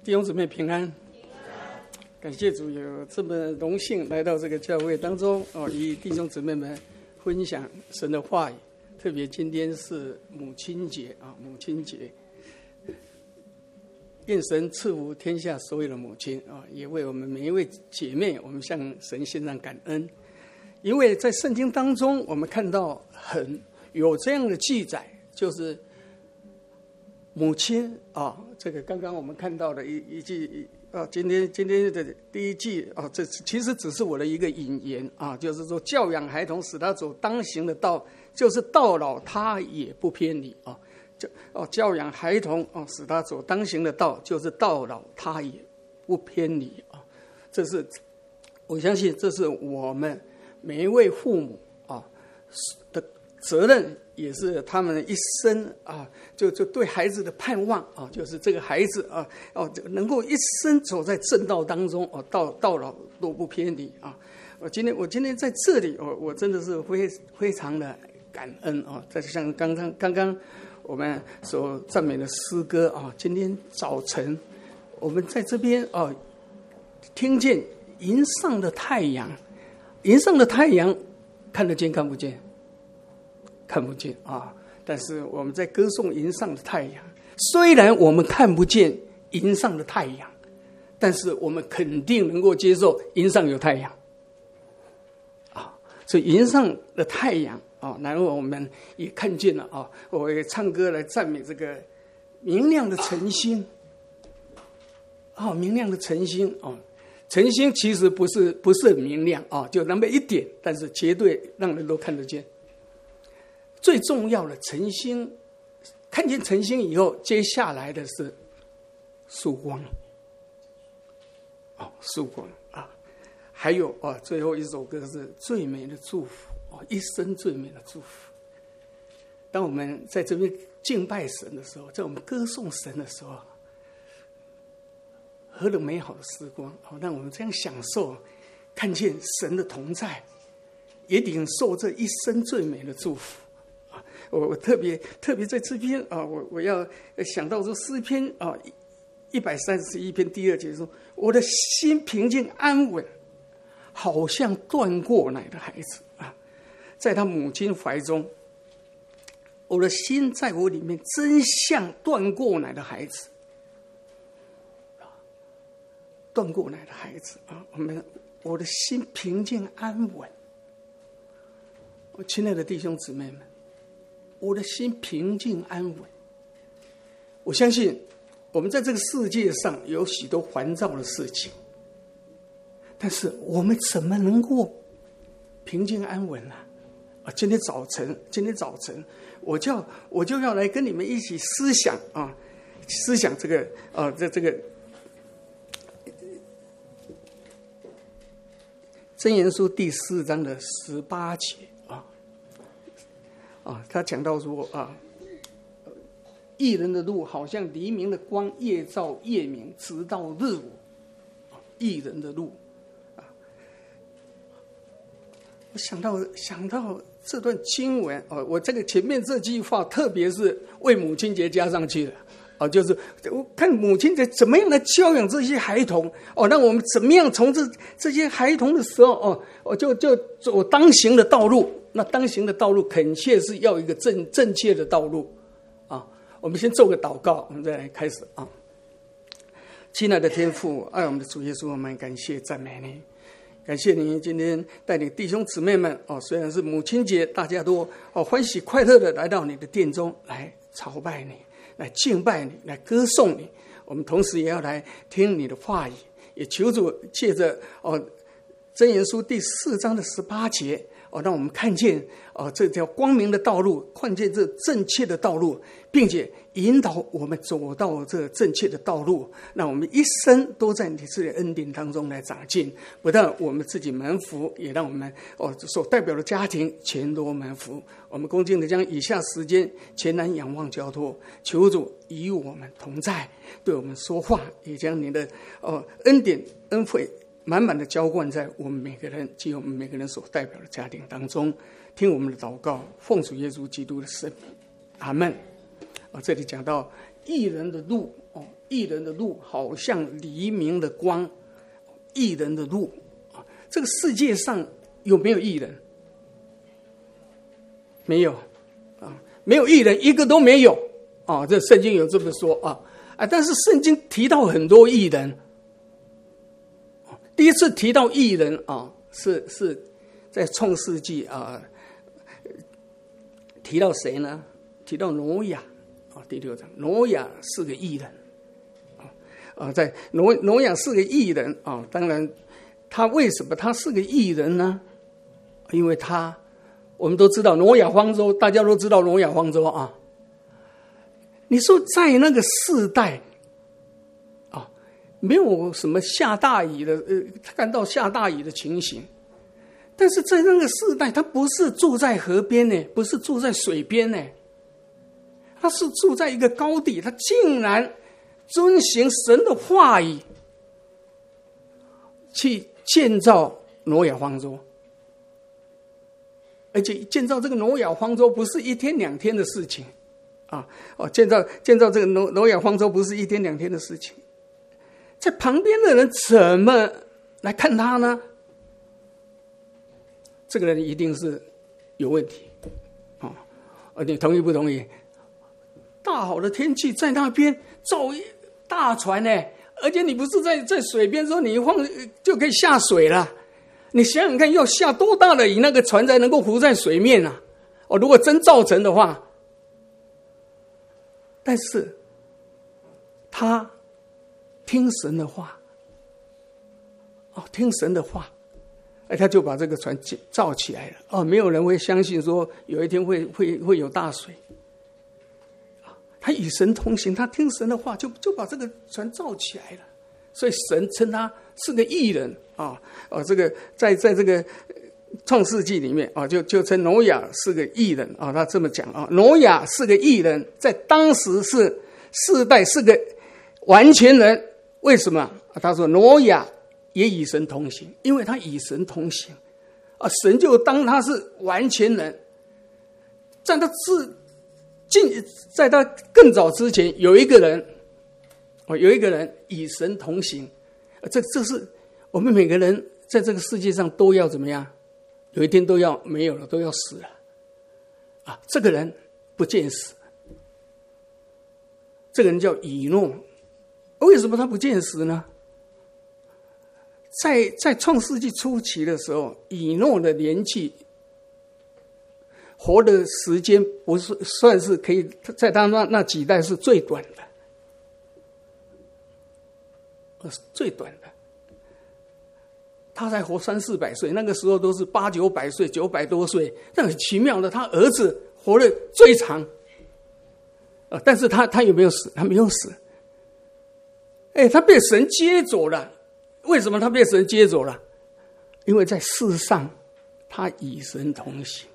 弟兄姊妹平安，感谢主有这么荣幸来到这个教会当中与弟兄姊妹们分享神的话语。特别今天是母亲节母亲节，愿神赐福天下所有的母亲也为我们每一位姐妹，我们向神献上感恩。因为在圣经当中，我们看到有这样的记载，就是母亲这个刚刚我们看到的一句今天的第一句这其实只是我的一个引言就是说教养孩童，使他走当行的道，就是到老他也不偏离教养孩童使他走当行的道，就是到老他也不偏离这是我相信这是我们每一位父母的责任，也是他们一生就对孩子的盼望就是这个孩子能够一生走在正道当中到老都不偏离我今天在这里我真的是非常的感恩再像刚刚我们所赞美的诗歌今天早晨我们在这边听见迎上的太阳，迎上的太阳看得见看不见？看不见但是我们在歌颂迎上的太阳，虽然我们看不见迎上的太阳，但是我们肯定能够接受迎上有太阳所以迎上的太阳然后我们也看见了我也唱歌来赞美这个明亮的晨星明亮的晨星晨星其实不是很明亮就那么一点，但是绝对让人都看得见。最重要的晨星，看见晨星以后，接下来的是曙光曙光还有最后一首歌是最美的祝福一生最美的祝福。当我们在这边敬拜神的时候，在我们歌颂神的时候，何等美好的时光让我们这样享受，看见神的同在，也领受这一生最美的祝福我特别在这边我要想到说诗篇131篇第2节说，我的心平静安稳，好像断过奶的孩子在他母亲怀中，我的心在我里面真像断过奶的孩子断过奶的孩子我的心平静安稳。我亲爱的弟兄姊妹们，我的心平静安稳。我相信我们在这个世界上有许多烦躁的事情，但是我们怎么能够平静安稳呢今天早晨我就要来跟你们一起思想这个这个箴言书第4章的18节他讲到说义人的路好像黎明的光，夜照夜明，直到日午义人的路我想到这段经文我这个前面这句话特别是为母亲节加上去的就是我看母亲节怎么样来教养这些孩童让我们怎么样从这些孩童的时候就走当行的道路。那当行的道路恳切是要一个正确的道路我们先做个祷告，我们再来开始亲爱的天父，爱我们的主耶稣，我们感谢赞美你，感谢你今天带领弟兄姊妹们虽然是母亲节，大家都欢喜快乐的来到你的殿中来朝拜你，来敬拜你，来歌颂你。我们同时也要来听你的话语，也求主借着箴言书第4章的18节让我们看见这条光明的道路，看见这正确的道路，并且引导我们走到这正确的道路，让我们一生都在你自己的恩典当中来长进。不但我们自己蒙福，也让我们所代表的家庭全都蒙福。我们恭敬的将以下时间全然仰望交托，求主与我们同在，对我们说话，也将你的恩典恩惠满满的浇灌在我们每个人及我们每个人所代表的家庭当中。听我们的祷告，奉主耶稣基督的圣名，阿们。这里讲到义人的路义人的路好像黎明的光，义人的路啊，这个世界上有没有义人？没有啊，没有义人，一个都没有啊。这圣经有这么说啊，但是圣经提到很多义人。第一次提到义人啊，是在创世纪啊，提到谁呢？提到挪亚啊，第6章，挪亚是个义人啊，在挪亚是个义人啊。当然，他为什么他是个义人呢？因为我们都知道挪亚方舟，大家都知道挪亚方舟啊。你说在那个世代啊，没有什么下大雨的，看到下大雨的情形。但是在那个世代，他不是住在河边呢，不是住在水边呢，他是住在一个高地，他竟然遵行神的话语，去建造挪亚方舟。而且建造这个挪亚方舟不是1天2天的事情啊！建造这个挪亚方舟不是1天2天的事情。在旁边的人怎么来看他呢？这个人一定是有问题啊！你同意不同意？大好的天气在那边造大船呢，而且你不是在水边说你一放就可以下水了。你想想看，要下多大的雨，那个船才能够浮在水面啊？如果真造成的话，但是他听神的话，听神的话，他就把这个船造起来了。没有人会相信说有一天会有大水。他与神同行，他听神的话，就把这个船造起来了。所以神称他是个义人啊！这个在这个创世纪里面啊，就称挪亚是个义人啊。他这么讲啊，挪亚是个义人，在当时是世代是个完全人。为什么？他说挪亚也与神同行，因为他与神同行啊，神就当他是完全人。在他更早之前，有一个人与神同行，这是我们每个人在这个世界上都要怎么样？有一天都要没有了，都要死了啊！这个人不见死，这个人叫以诺。为什么他不见死呢？在创世纪初期的时候，以诺的年纪活的时间不是算是可以在他那几代是最短的。最短的，他才活300-400岁，那个时候都是800-900岁，900多岁。但很奇妙的，他儿子活得最长，但是他有没有死？他没有死。他被神接走了。为什么他被神接走了？因为在世上，他与神同行。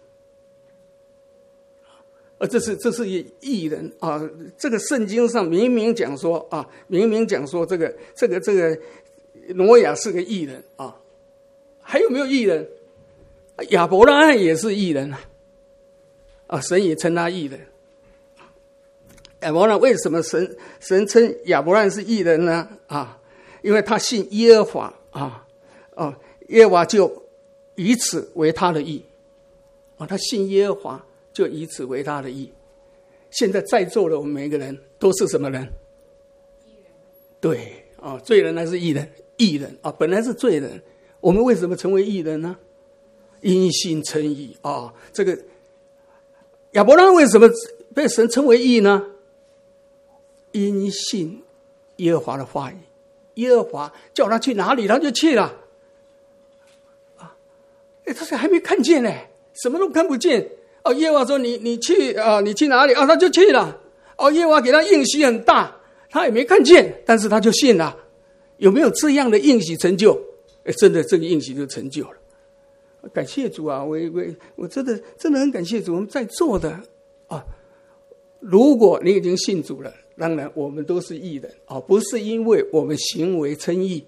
这是义人啊！这个圣经上明明讲说这个挪亚是个义人啊。还有没有义人？亚伯拉罕也是义人啊！神也称他义人。亚伯拉罕为什么神称亚伯拉罕是义人呢？因为他信耶和华耶和华就以此为他的义他信耶和华。就以此为他的义。现在在座的我们每一个人都是什么人？对罪人还是义人？义人本来是罪人，我们为什么成为义人呢？因信称义这个亚伯拉罕为什么被神称为义呢？因信耶和华的话语，耶和华叫他去哪里，他就去了他还没看见呢，什么都看不见。耶和华说你去你去哪里他就去了。耶和华给他应许很大，他也没看见，但是他就信了。有没有这样的应许成就？真的这个应许就成就了。感谢主啊！我真的很感谢主。我们在座的如果你已经信主了，当然我们都是义人不是因为我们行为称义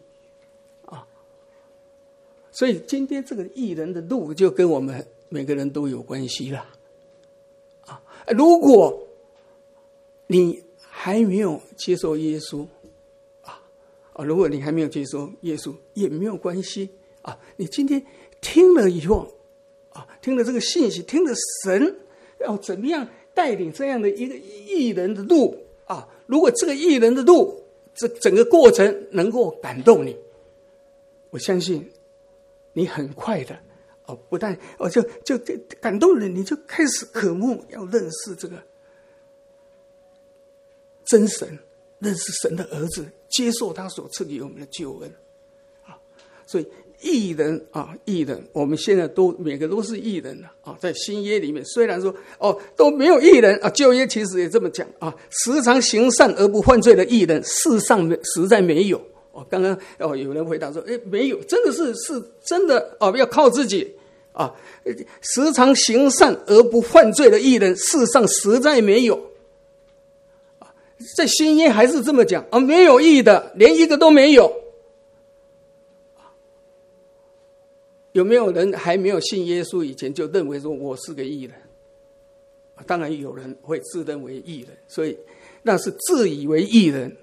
所以今天这个义人的路就跟我们每个人都有关系了如果你还没有接受耶稣如果你还没有接受耶稣也没有关系你今天听了以后听了这个信息，听了神要怎么样带领这样的一个义人的路如果这个义人的路这整个过程能够感动你，我相信你很快的不但就感动了，你就开始渴慕要认识这个真神，认识神的儿子，接受他所赐给我们的救恩所以义人义人，我们现在每个都是义人在新约里面，虽然说都没有义人旧约其实也这么讲时常行善而不犯罪的义人，世上实在没有刚刚有人回答说没有，真的是真的要靠自己时常行善而不犯罪的义人，世上实在没有在新约还是这么讲没有义的，连一个都没有。有没有人还没有信耶稣以前就认为说我是个义人？当然有人会自认为义人，所以那是自以为义人。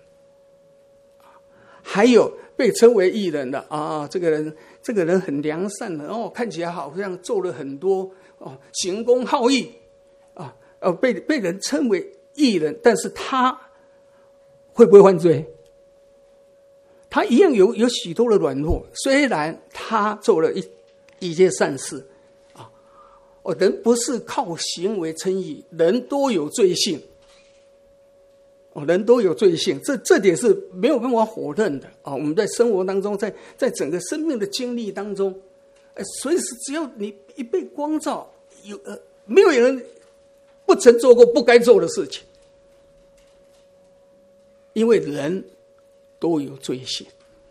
还有被称为义人的这个人很良善的看起来好像做了很多行公好义被人称为义人，但是他会不会犯罪？他一样有许多的软弱，虽然他做了一件善事人不是靠行为称义，人都有罪性人都有罪性，这点是没有办法否认的我们在生活当中，在整个生命的经历当中随时只要你一被光照没有人不曾做过不该做的事情，因为人都有罪性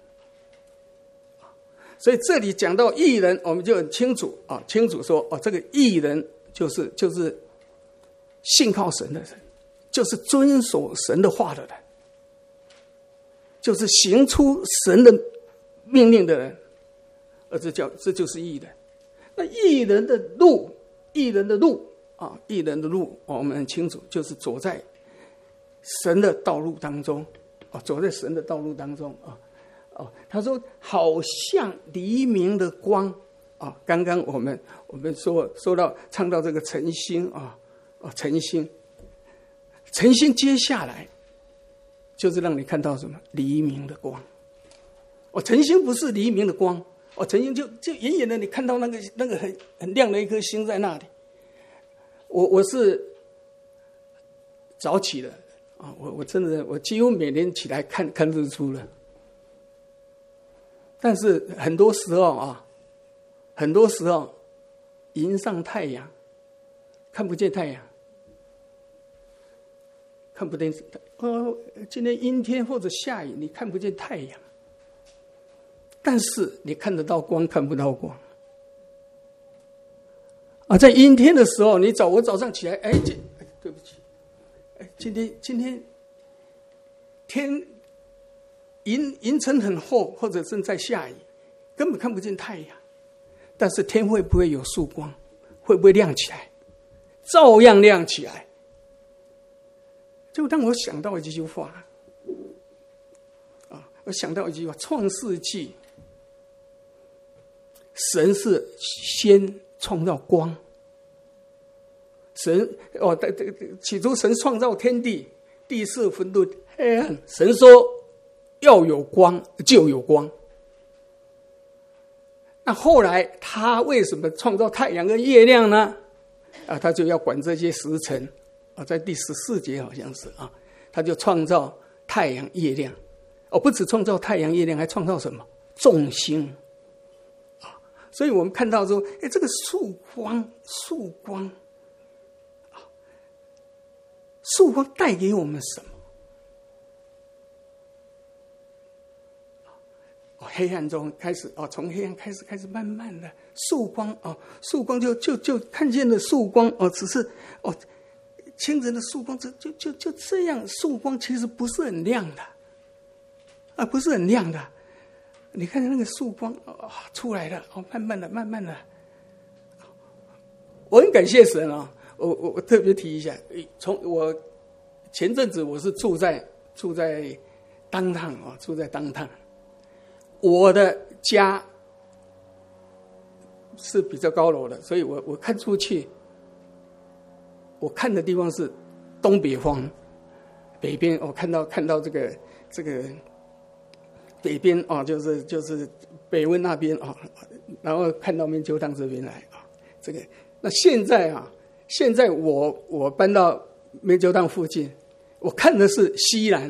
所以这里讲到义人，我们就很清楚清楚说这个义人就是信靠神的人，就是遵守神的话的人，就是行出神的命令的人，这就是义人。那义人的路我们很清楚，就是走在神的道路当中走在神的道路当中他说好像黎明的光刚刚我们说到唱到这个晨星晨星接下来就是让你看到什么黎明的光晨星不是黎明的光晨星就远远的你看到那个很亮的一颗星在那里。我是早起的我真的我几乎每天起来看日出了，但是很多时候迎上太阳看不见太阳，看不见今天阴天或者下雨你看不见太阳，但是你看得到光看不到光在阴天的时候我早上起来对不起今天天云层很厚或者正在下雨，根本看不见太阳，但是天会不会有曙光，会不会亮起来？照样亮起来。就让我想到一句话我想到一句话，创世纪神是先创造光，神起初神创造天地，地是混沌黑暗，神说要有光就有光。那后来他为什么创造太阳跟月亮呢？他就要管这些时辰在第14节好像是他就创造太阳月亮不止创造太阳月亮，还创造什么众星所以我们看到说这个曙光带给我们什么？黑暗中开始从黑暗开始慢慢的曙光就看见了曙光只是清晨的曙光就这样，曙光其实不是很亮的不是很亮的。你看那个曙光出来了慢慢的我很感谢神我特别提一下，从我前阵子我是住在downtown啊，住在downtown。我的家是比较高楼的，所以我看出去，我看的地方是东北方，北边我看到这个北边啊，就是北温那边啊，然后看到面球堂这边来啊，这个那现在我搬到面球堂附近，我看的是西南，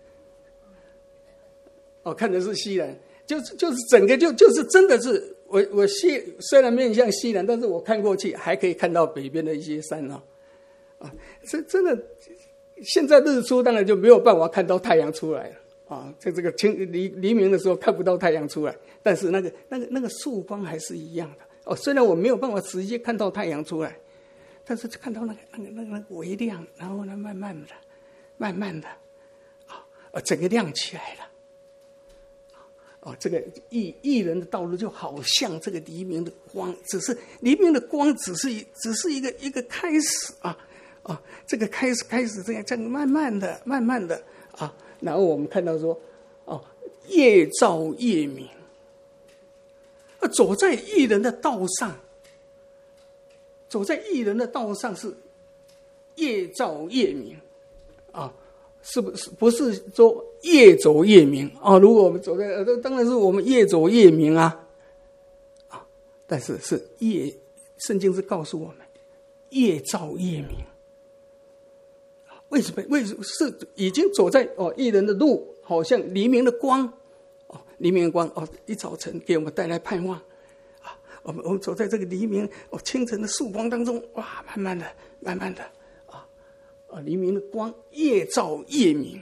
看的是西南。就是整个就是真的是我虽然面向西南，但是我看过去还可以看到北边的一些山这真的现在日出当然就没有办法看到太阳出来了在这个黎明的时候看不到太阳出来，但是那个曙光还是一样的虽然我没有办法直接看到太阳出来，但是看到那个微亮，然后呢慢慢的整个亮起来了。这个义人的道路就好像这个黎明的光，只是黎明的光只是一个开始这个开始这样慢慢的然后我们看到说夜照夜明走在义人的道上，是夜照夜明是不是说夜走夜明如果我们走在当然是我们夜走夜明但是夜，圣经是告诉我们夜照夜明。为什么是已经走在义人的路，好像黎明的光一早晨给我们带来盼望我们走在这个黎明清晨的曙光当中，慢慢的黎明的光夜照夜明。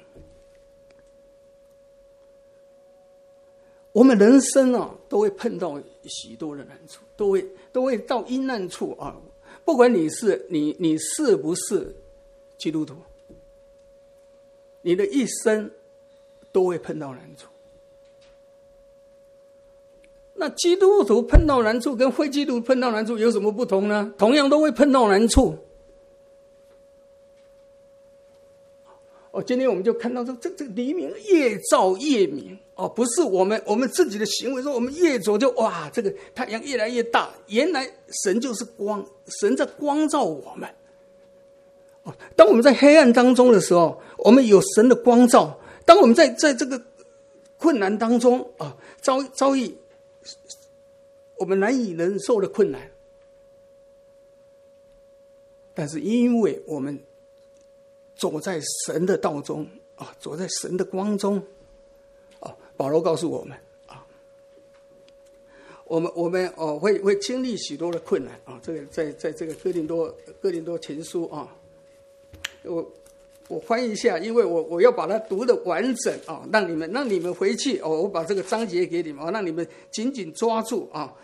我们人生都会碰到许多的难处，都会到阴暗处不管你是不是基督徒，你的一生都会碰到难处。那基督徒碰到难处跟非基督徒碰到难处有什么不同呢？同样都会碰到难处。今天我们就看到这个黎明夜照夜明不是我们自己的行为说我们越走就这个太阳越来越大，原来神就是光，神在光照我们当我们在黑暗当中的时候，我们有神的光照；当我们在这个困难当中遭遇我们难以忍受的困难，但是因为我们走在神的道中走在神的光中保罗告诉我们我们会经历许多的困难这个在这个哥林多前书我翻译一下，因为我要把它读得完整让你们回去我把这个章节给你们让你们紧紧抓住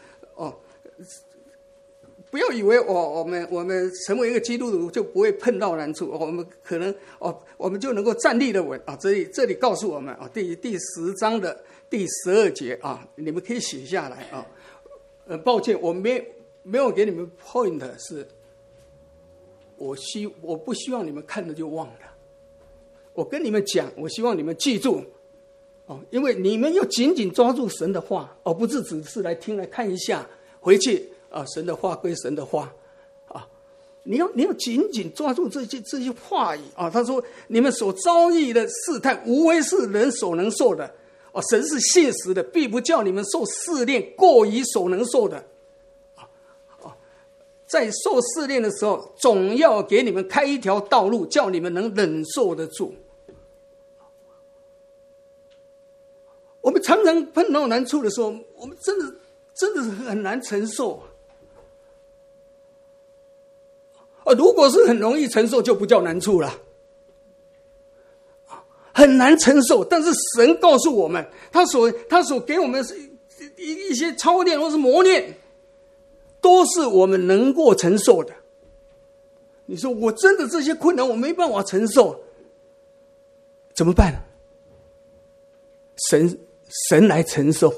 不要以为我们成为一个基督徒就不会碰到难处我们可能我们就能够站立得稳这里告诉我们第10章的第12节你们可以写下来抱歉我没有给你们 point， 是我不希望你们看了就忘了，我跟你们讲，我希望你们记住因为你们要紧紧抓住神的话不是只是来听来看一下回去神的话归神的话你要紧紧抓住这些话语他说你们所遭遇的试探无非是人所能受的神是信实的，必不叫你们受试炼过于所能受的在受试炼的时候总要给你们开一条道路，叫你们能忍受得住。我们常常碰到难处的时候，我们真的是很难承受如果是很容易承受就不叫难处了很难承受，但是神告诉我们他所给我们一些操练或是磨练都是我们能够承受的。你说我真的这些困难我没办法承受怎么办？神来承受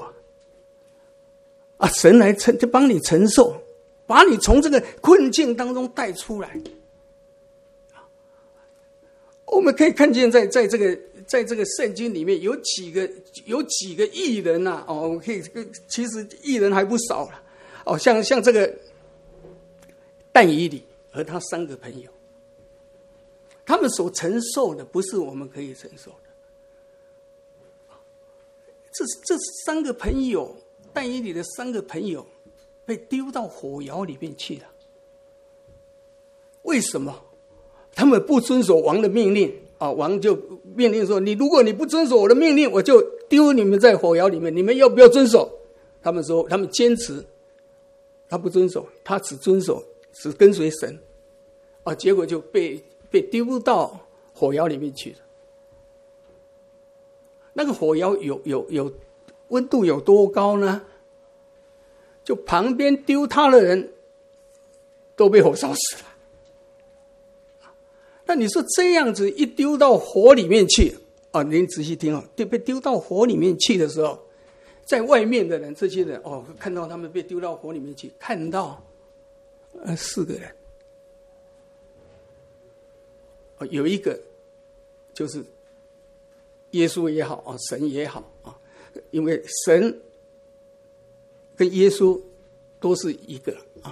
神来就帮你承受，把你从这个困境当中带出来我们可以看见在这个圣经里面有几个义人呐、啊，我们可以其实义人还不少了哦，像这个但以理和他3个朋友，他们所承受的不是我们可以承受的。这3个朋友，但以理的3个朋友被丢到火窑里面去了。为什么？他们不遵守王的命令啊！王就命令说：如果你不遵守我的命令，我就丢你们在火窑里面。你们要不要遵守？他们说，他们坚持，他不遵守，他只跟随神啊！结果就被丢到火窑里面去了。那个火窑有温度有多高呢？就旁边丢他的人都被火烧死了。那你说这样子一丢到火里面去啊，您仔细听哦，被丢到火里面去的时候，在外面的人，这些人哦，看到他们被丢到火里面去，看到4个人，有一个就是耶稣也好啊，神也好啊，因为神跟耶稣都是一个啊。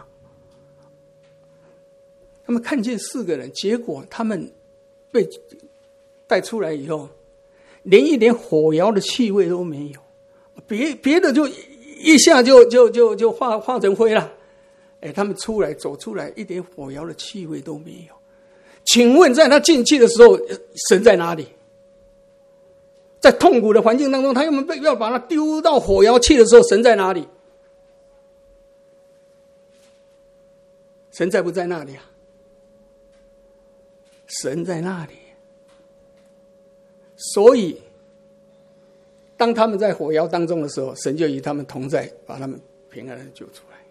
他们看见4个人，结果他们被带出来以后，连一点火窑的气味都没有，别的就一下就化成灰了。他们走出来，一点火窑的气味都没有。请问，在他进去的时候，神在哪里？在痛苦的环境当中，他要把他丢到火窑去的时候，神在哪里？神在不在那里啊？神在那里。所以当他们在火窑当中的时候，神就与他们同在，把他们平安的救出来。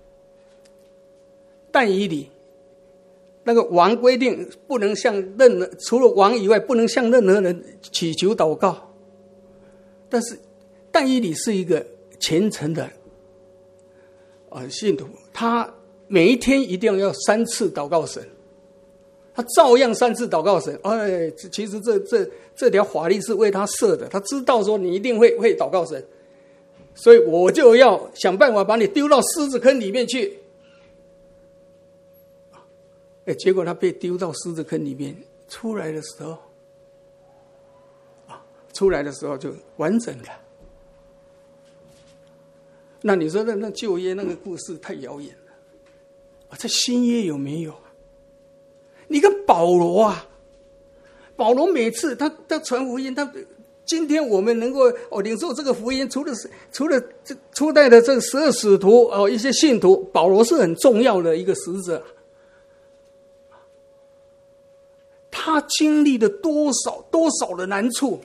但以理那个王规定不能向除了王以外不能向任何人祈求祷告，但是但以理是一个虔诚的信徒，他每一天一定要3次祷告神，他照样3次祷告神。其实这条法律是为他设的，他知道说你一定会祷告神，所以我就要想办法把你丢到狮子坑里面去。结果他被丢到狮子坑里面，出来的时候就完整了。那你说那旧约那个故事太遥远了，在新约有没有？你看保罗啊，保罗每次他传福音，他今天我们能够领受这个福音，除了这初代的这12使徒一些信徒，保罗是很重要的一个使者。他经历了多少的难处，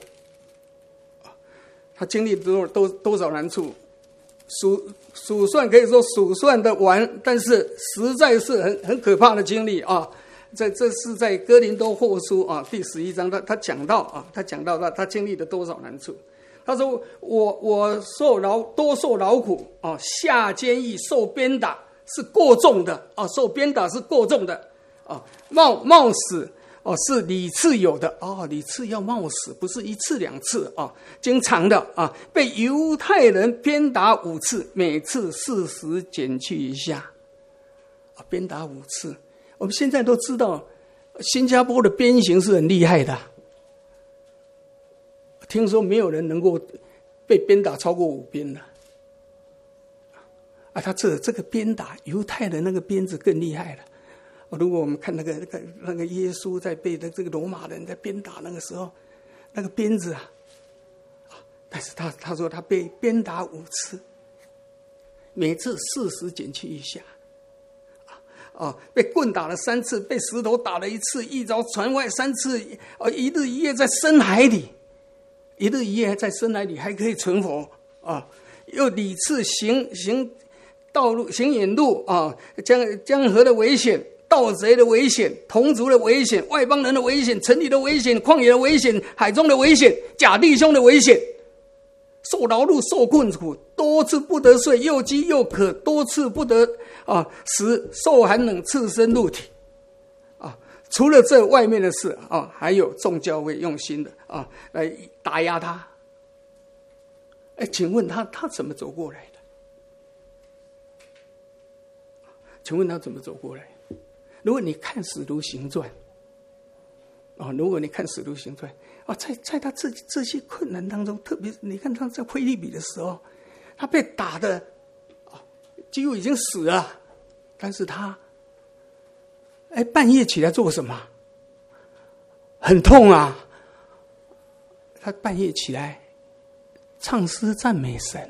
他经历多少难处，数算可以说数算得完，但是实在是很可怕的经历啊！这是在哥林多后书第11章，他讲到他经历了多少难处。他说我多受劳苦下监狱受鞭打是过重的受鞭打是过重的冒死是屡次有的屡次要冒死，不是1次2次经常的被犹太人鞭打5次，每次40减去一下鞭打5次。我们现在都知道新加坡的鞭刑是很厉害的，听说没有人能够被鞭打超过5鞭的他这个鞭打犹太人那个鞭子更厉害了。如果我们看那个耶稣在被这个罗马人在鞭打那个时候，那个鞭子但是他说他被鞭打5次，每次40减去1下被棍打了3次，被石头打了1次，一着船外3次一日一夜在深海里，还可以存活又屡次行远路江河的危险，盗贼的危险，同族的危险，外邦人的危险，城里的危险，旷野的危险，海中的危险，假弟兄的危险，受劳碌受困苦，多次不得睡，又饥又渴，多次不得食，受寒冷，赤身露体除了这外面的事啊，还有众教会用心的啊来打压他。请问他怎么走过来的？请问他怎么走过来？如果你看《使徒行传》如果你看《使徒行传》在他这些困难当中，特别你看他在腓立比的时候，他被打的几乎已经死了，但是他半夜起来做什么？很痛啊！他半夜起来唱诗赞美神。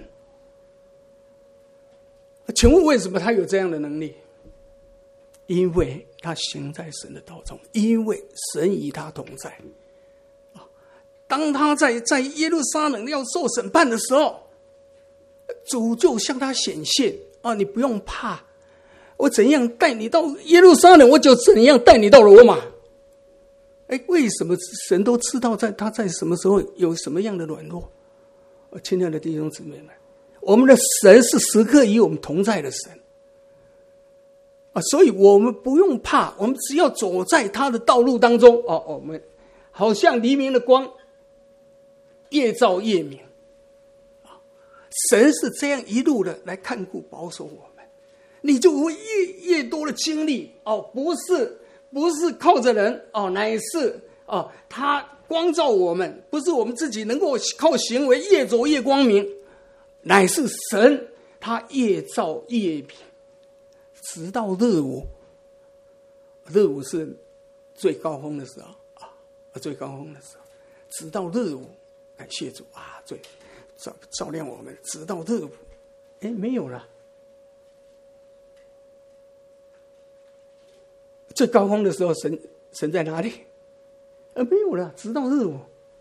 请问为什么他有这样的能力？因为他行在神的道中，因为神与他同在。当他在耶路撒冷要受审判的时候，主就向他显现你不用怕，我怎样带你到耶路撒冷，我就怎样带你到罗马。为什么神都知道他在什么时候有什么样的软弱？亲爱的弟兄姊妹们，我们的神是时刻与我们同在的神所以我们不用怕，我们只要走在他的道路当中我们好像黎明的光，越照越明神是这样一路的来看顾保守我们，你就会越多的经历不是靠着人乃是他光照我们，不是我们自己能够靠行为越走越光明，乃是神他越照越明，直到日午是最高峰的时候最高峰的时候，直到日午，感谢主最照亮我们，直到日午没有了。最高峰的时候神在哪里？没有了，直到日午。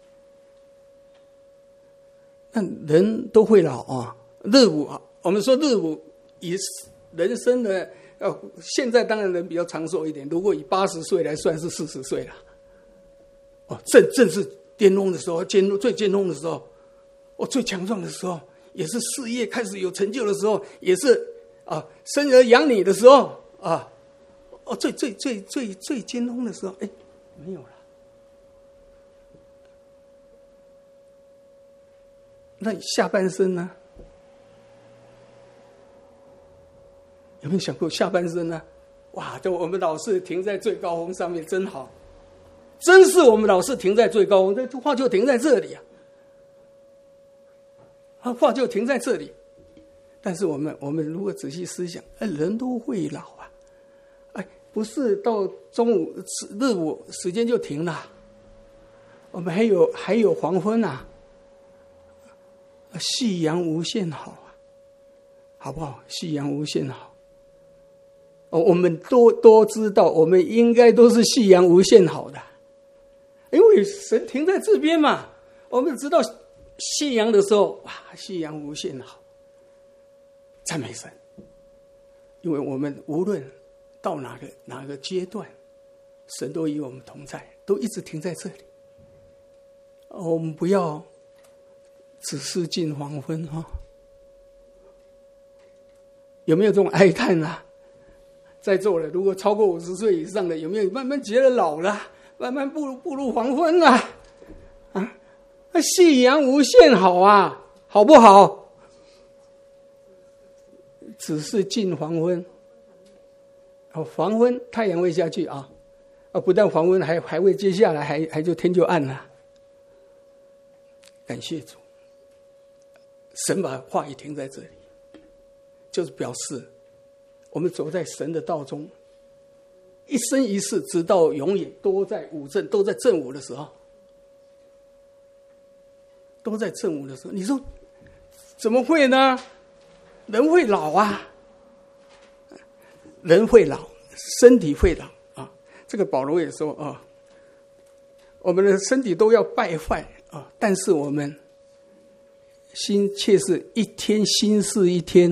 那人都会老日午我们说日午以人生的现在当然人比较长寿一点，如果以80岁来算是40岁了正是巅峰的时候，最巅峰的时候最强壮的时候，也是事业开始有成就的时候，也是生儿养女的时候最尖峰的时候没有了。那下半生呢？有没有想过下半生呢？我们老是停在最高峰上面，真好，真是我们老是停在最高峰，这话就停在这里话就停在这里。但是我们如果仔细思想，人都会老不是到中午日午时间就停了，我们还有黄昏夕阳无限好好不好？夕阳无限好我们都知道，我们应该都是夕阳无限好的，因为神停在这边嘛。我们知道夕阳的时候，夕阳无限好，赞美神。因为我们无论到哪个阶段，神都与我们同在，都一直停在这里。我们不要只是近黄昏有没有这种哀叹在座的如果超过50岁以上的，有没有慢慢觉得老了，慢慢步入黄昏了夕阳无限好好不好？只是近黄昏黄昏太阳会下去不但黄昏还会接下来还就天就暗了。感谢主，神把话语停在这里，就是表示我们走在神的道中，一生一世直到永远都在午正，都在正午的时候，都在正午的时候。你说怎么会呢？人会老人会老，身体会老这个保罗也说我们的身体都要败坏但是我们心却是一天新似一天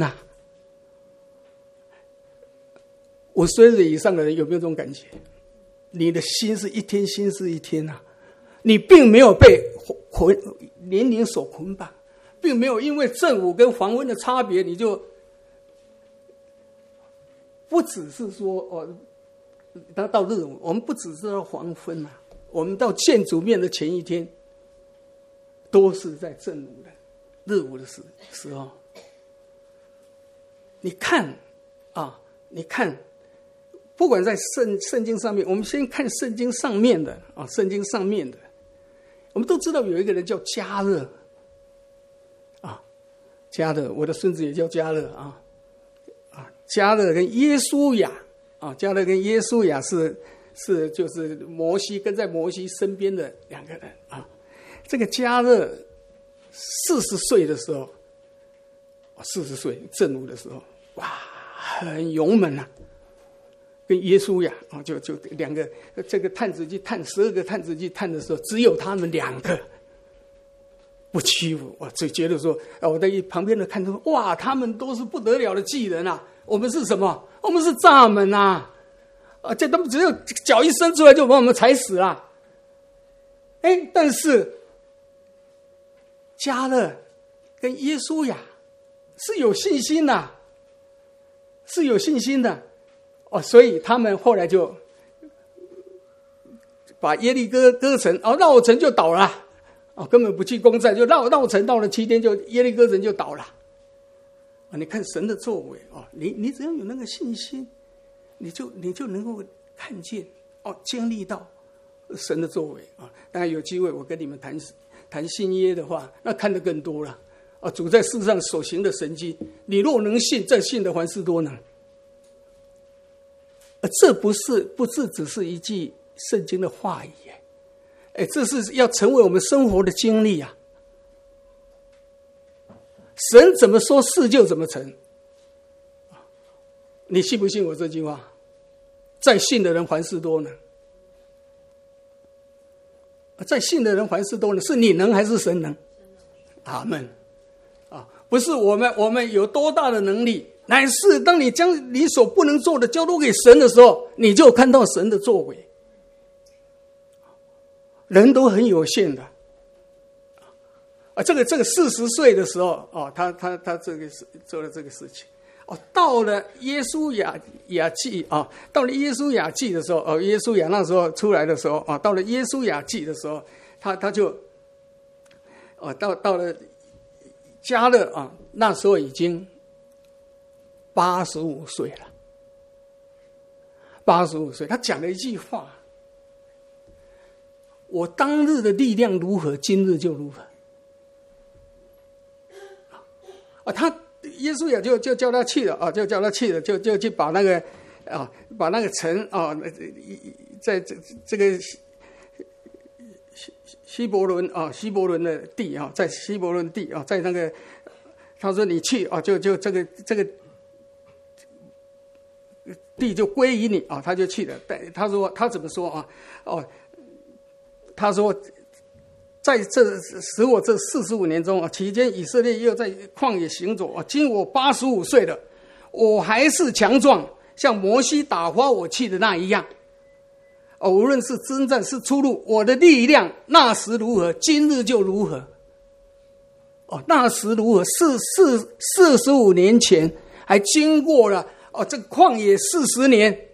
50岁以上的人有没有这种感觉？你的心是一天新似一天你并没有被年龄所捆绑，并没有因为正午跟黄昏的差别，你就不只是说到日午，我们不只知道黄昏啊，我们到见主面的前一天，都是在正午的日午的时候。你看啊，你看，不管在圣经上面，我们先看圣经上面的啊，圣经上面的，我们都知道有一个人叫迦勒啊，迦勒，我的孙子也叫迦勒啊，迦勒跟耶稣亚啊，迦勒跟耶稣亚是就是摩西跟在摩西身边的两个人啊。这个迦勒40岁的时候，40岁正午的时候，哇，很勇猛啊！跟耶稣亚啊，就两个这个探子去探12个探子去探的时候，只有他们2个不欺负。我就觉得说，我在旁边的看说，哇，他们都是不得了的技人啊！我们是什么？我们是蚱蜢啊！这他们只有脚一伸出来就把我们踩死了。但是迦勒跟耶稣亚是有信心的，是有信心的所以他们后来就把耶利哥城绕城就倒了根本不去攻占，就绕城到了7天，就耶利哥城就倒了你看神的作为你只要有那个信心，你就能够看见经历到神的作为当然有机会我跟你们谈新约的话，那看得更多了主在世上所行的神迹，你若能信，再信的凡事多能。这不是只是一句圣经的话语这是要成为我们生活的经历啊！神怎么说是就怎么成，你信不信我这句话？再信的人凡事多能，再信的人凡事多能，是你能还是神能？阿们不是我们有多大的能力，乃是当你将你所不能做的交托给神的时候，你就看到神的作为。人都很有限的这个40岁的时候他这个做了这个事情到了耶稣亚记到了耶稣亚记的时候耶稣亚那时候出来的时候到了耶稣亚记的时候，他就到了迦勒那时候已经85岁了，85岁，他讲了一句话：我当日的力量如何，今日就如何。他耶稣也就叫他去了就叫他去了，就去把那个把那个城在这个希伯伦的地在希伯伦地在那个他说你去就这个地就归于你他就去了。他说他怎么说他说在这使我这45年中期间，以色列又在旷野行走今我85岁了，我还是强壮，像摩西打发我去的那一样无论是征战是出路，我的力量那时如何，今日就如何那时如何45年前还经过了这个旷野40年，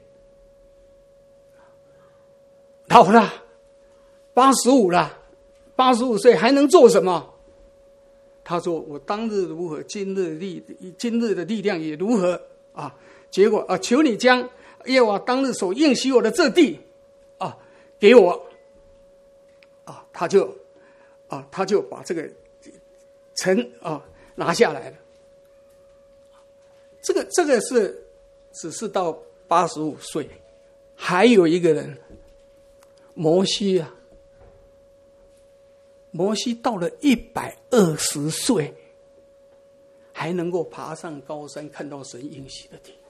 老了85了，85岁还能做什么？他说我当日如何，今日的力量也如何结果求你将耶和华当日所应许我的这地给我他就把这个城拿下来了。这个是只是到85岁，还有一个人摩西摩西到了120岁，还能够爬上高山，看到神应许的地。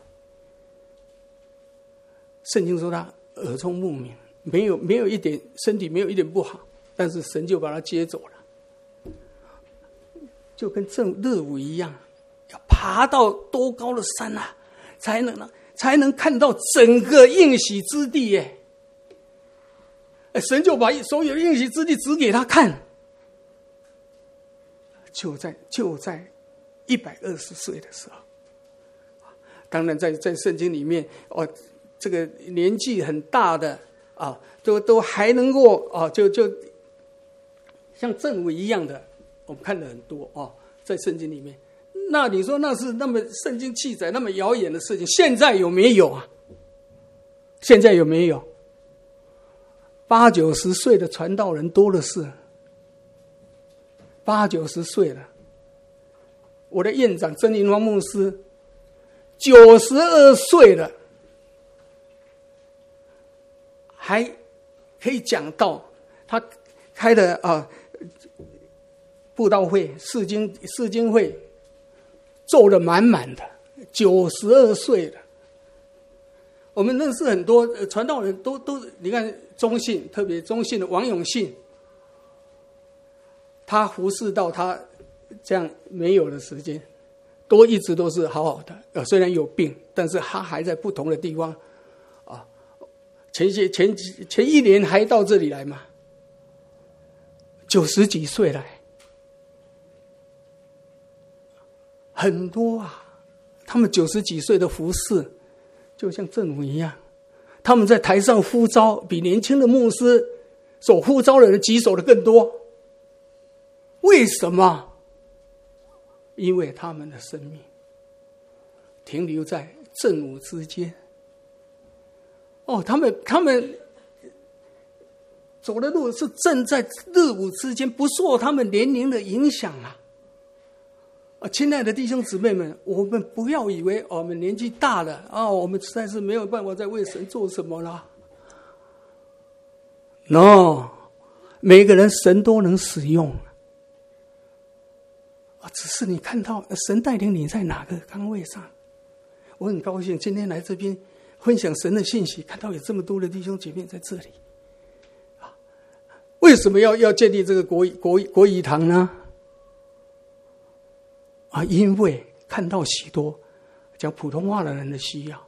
圣经说他耳聪目明，没有一点身体没有一点不好，但是神就把他接走了，就跟日午一样，要爬到多高的山才能看到整个应许之地耶。神就把所有的应许之地指给他看。就在120岁的时候，当然在圣经里面这个年纪很大的啊，都还能够啊，就像正午一样的，我们看了很多啊，在圣经里面。那你说那是那么圣经记载那么遥远的事情，现在有没有啊？现在有没有？8、90岁的传道人多的是，8、90岁了。我的院长曾林芳牧师92岁了，还可以讲道。他开的布道会、释经会，做得满满的。92岁了。我们认识很多传道人都，你看中信，特别中信的王永信，他服侍到他这样没有的时间，都一直都是好好的。虽然有病，但是他还在不同的地方啊。前一年还到这里来嘛，90几岁了，很多啊。他们90几岁的服侍，就像正午一样，他们在台上呼召，比年轻的牧师所呼召的人举手的更多。为什么？因为他们的生命停留在正午之间。他们走的路是正在日午之间，不受他们年龄的影响啊！亲爱的弟兄姊妹们，我们不要以为我们年纪大了我们实在是没有办法再为神做什么了。No， 每个人神都能使用，只是你看到神带领你在哪个岗位上。我很高兴今天来这边分享神的信息，看到有这么多的弟兄姐妹在这里。为什么要建立这个国语堂呢？因为看到许多讲普通话的人的需要。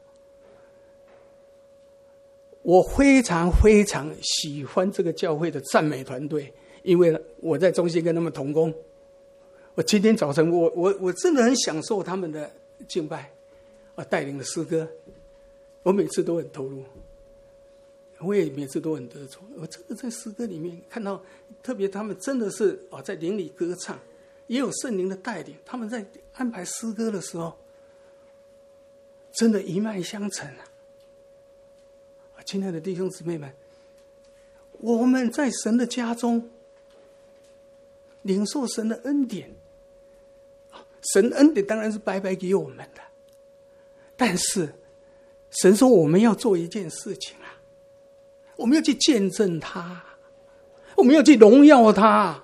我非常非常喜欢这个教会的赞美团队，因为我在中心跟他们同工。我今天早晨我真的很享受他们的敬拜，带领的诗歌，我每次都很投入，我也每次都很得着。我真的在诗歌里面看到，特别他们真的是在灵里歌唱，也有圣灵的带领，他们在安排诗歌的时候，真的一脉相承啊！亲爱的弟兄姊妹们，我们在神的家中领受神的恩典，神恩典当然是白白给我们的，但是神说我们要做一件事情啊，我们要去见证他，我们要去荣耀他。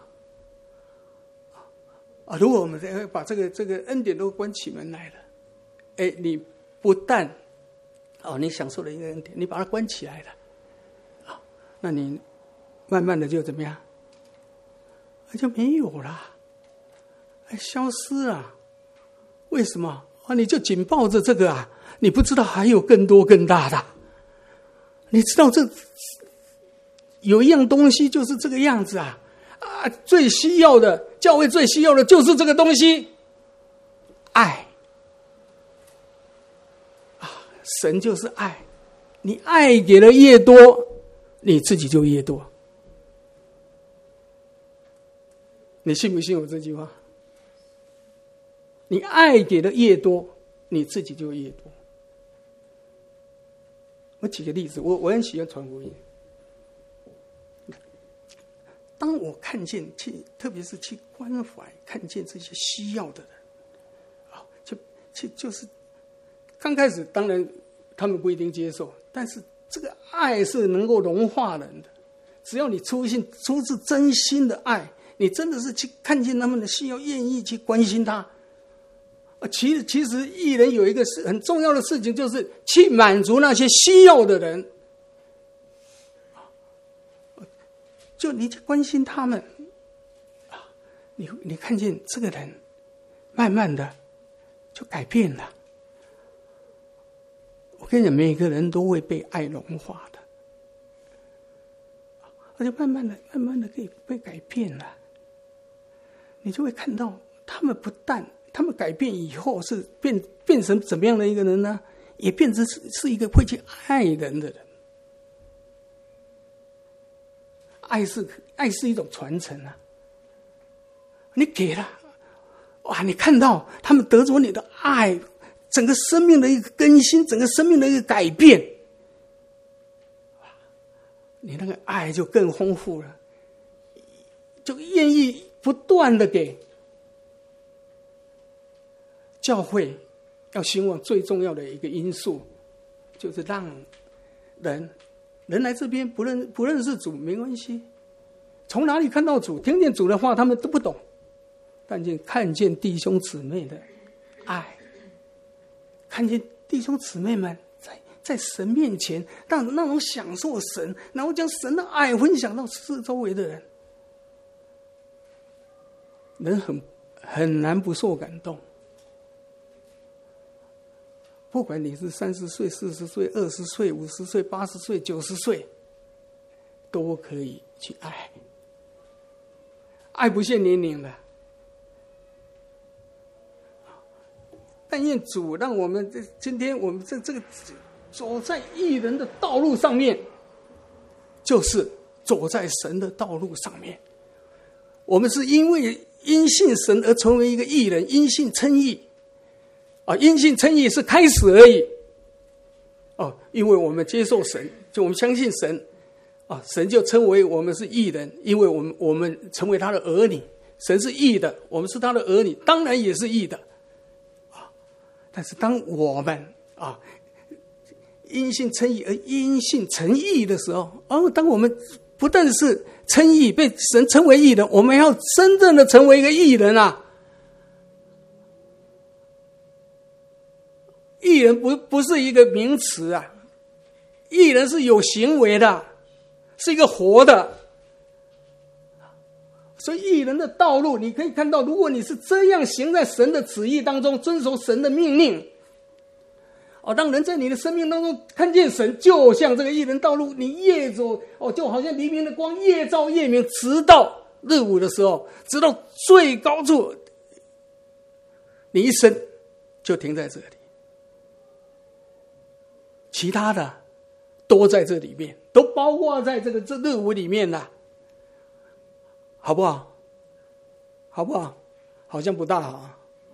如果我们把这个恩典都关起门来了，你不但你享受了一个恩典，你把它关起来了，那你慢慢的就怎么样？就没有了，消失了。为什么？你就紧抱着这个你不知道还有更多更大的。你知道这有一样东西就是这个样子最需要的，教会最需要的就是这个东西，爱。神就是爱，你爱给的越多，你自己就越多。你信不信我这句话？你爱给的越多，你自己就越多。我举个例子，我很喜欢传福音。当我看见特别是去关怀看见这些需要的人就是刚开始当然他们不一定接受，但是这个爱是能够融化人的。只要你出自真心的爱，你真的是去看见他们的需要，愿意去关心他。其实艺人有一个很重要的事情，就是去满足那些需要的人。就你去关心他们，你看见这个人慢慢的就改变了。我跟你讲，每个人都会被爱融化的，而且慢慢的可以被改变了。你就会看到他们不但他们改变以后是变成怎么样的一个人呢？ 也变成是一个会去爱人的人。爱是一种传承啊！你给了，哇！你看到他们得着你的爱，整个生命的一个更新，整个生命的一个改变，你那个爱就更丰富了，就愿意不断的给。教会要兴旺最重要的一个因素，就是让人来这边不认识主没关系，从哪里看到主，听见主的话他们都不懂，但看见弟兄姊妹的爱，看见弟兄姊妹们在神面前那种享受神，然后将神的爱分享到四周围的人，人很难不受感动。不管你是30岁、40岁、20岁、50岁、80岁、90岁，都可以去爱。爱不限年龄的。但愿主让我们今天我们这个走在义人的道路上面，就是走在神的道路上面。我们是因为因信神而成为一个义人，因信称义。因信称义是开始而已。因为我们接受神，就我们相信神，神就称为我们是义人，因为我们成为他的儿女。神是义的，我们是他的儿女，当然也是义的。但是当我们因信称义而因信成义的时候，当我们不但是称义，被神称为义人，我们要真正的成为一个义人啊！义人不是一个名词啊，义人是有行为的，是一个活的。所以义人的道路，你可以看到，如果你是这样行在神的旨意当中，遵守神的命令，让人在你的生命当中看见神，就像这个义人道路，你越走，就好像黎明的光越照越明，直到日午的时候，直到最高处，你一生就停在这里。其他的都在这里面，都包括在这日午里面了，好不好？好不好？好像不大好。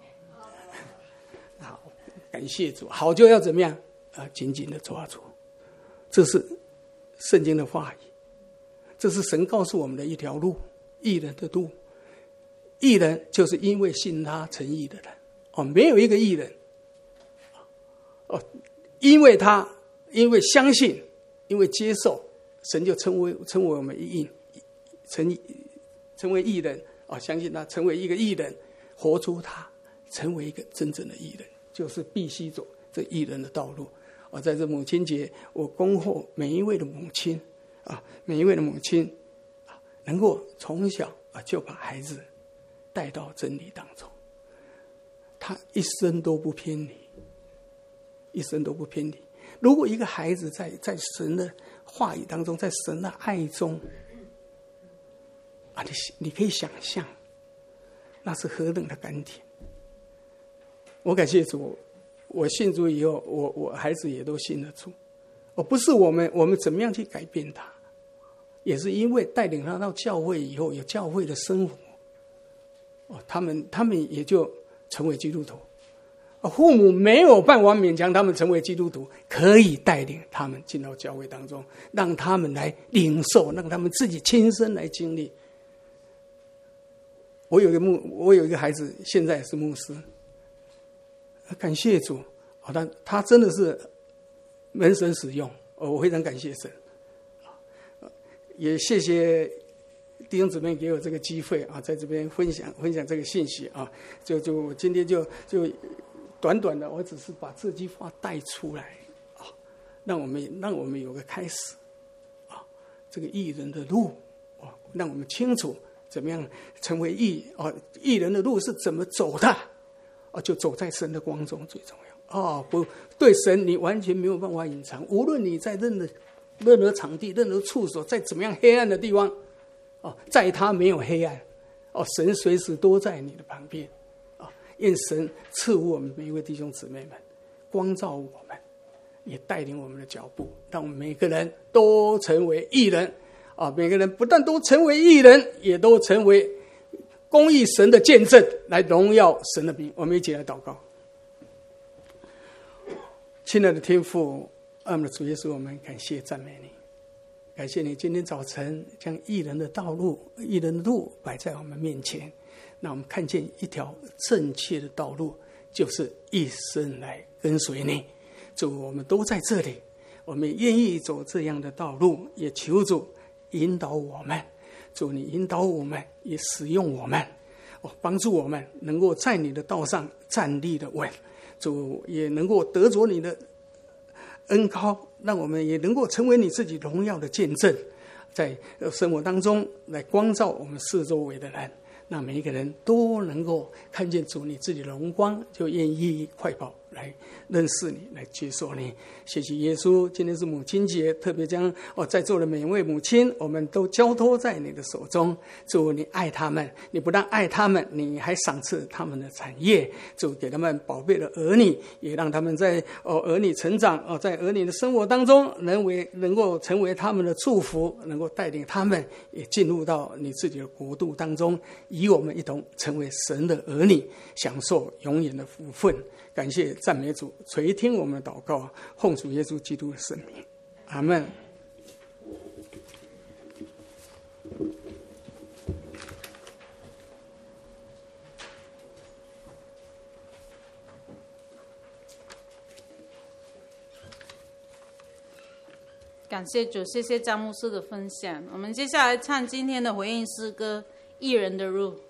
好，感谢主。好就要怎么样？紧紧的抓住。这是圣经的话语，这是神告诉我们的一条路，义人的路。义人就是因为信他成义的人。没有一个义人。因为相信，因为接受，神就称为我们成为义人相信他，成为一个义人，活出他，成为一个真正的义人，就是必须走这义人的道路。在这母亲节，我恭贺每一位的母亲每一位的母亲能够从小就把孩子带到真理当中，他一生都不偏离。一生都不偏离。如果一个孩子在神的话语当中，在神的爱中你可以想象那是何等的甘甜。我感谢主，我信主以后，我孩子也都信了主。不是我们怎么样去改变他，也是因为带领他到教会以后，有教会的生活，他们也就成为基督徒。父母没有办法勉强他们成为基督徒，可以带领他们进到教会当中，让他们来领受，让他们自己亲身来经历。我有一个孩子，现在是牧师，感谢主，他真的是蒙神使用，我非常感谢神，也谢谢弟兄姊妹给我这个机会在这边分享这个信息就我今天就短短的，我只是把这句话带出来让我们有个开始这个义人的路让我们清楚怎么样成为义人的路是怎么走的就走在神的光中最重要不对神你完全没有办法隐藏，无论你在任何场地、任何处所，在怎么样黑暗的地方在他没有黑暗神随时都在你的旁边。愿神赐福我们每一位弟兄姊妹们，光照我们， 也带领我们的脚步，让我们每个人都成为义人啊！每个人不但都成为义人，也都成为公义神的见证，来荣耀神的名。我们一起来祷告。亲爱的天父，爱我们的主耶稣，我们感谢赞美你，感谢你今天早晨将义人的道路、义人的路摆在我们面前，让我们看见一条正确的道路，就是一生来跟随你。主，我们都在这里，我们也愿意走这样的道路，也求主引导我们。主，你引导我们，也使用我们，帮助我们能够在你的道上站立的稳。主，也能够得着你的恩膏，让我们也能够成为你自己荣耀的见证，在生活当中来光照我们四周围的人，让每一个人都能够看见主你自己的荣光，就愿意快跑来认识你，来接受你。谢谢耶稣，今天是母亲节，特别将在座的每一位母亲，我们都交托在你的手中。主，你爱他们，你不但爱他们，你还赏赐他们的产业。主，给他们宝贝的儿女，也让他们在儿女成长在儿女的生活当中能够成为他们的祝福，能够带领他们也进入到你自己的国度当中，与我们一同成为神的儿女，享受永远的福分。感谢赞美主，垂听我们的祷告，奉主耶稣基督的圣名，阿们。 感谢主，谢谢张牧师的分享。我们接下来唱今天的回应诗歌《义人的路》。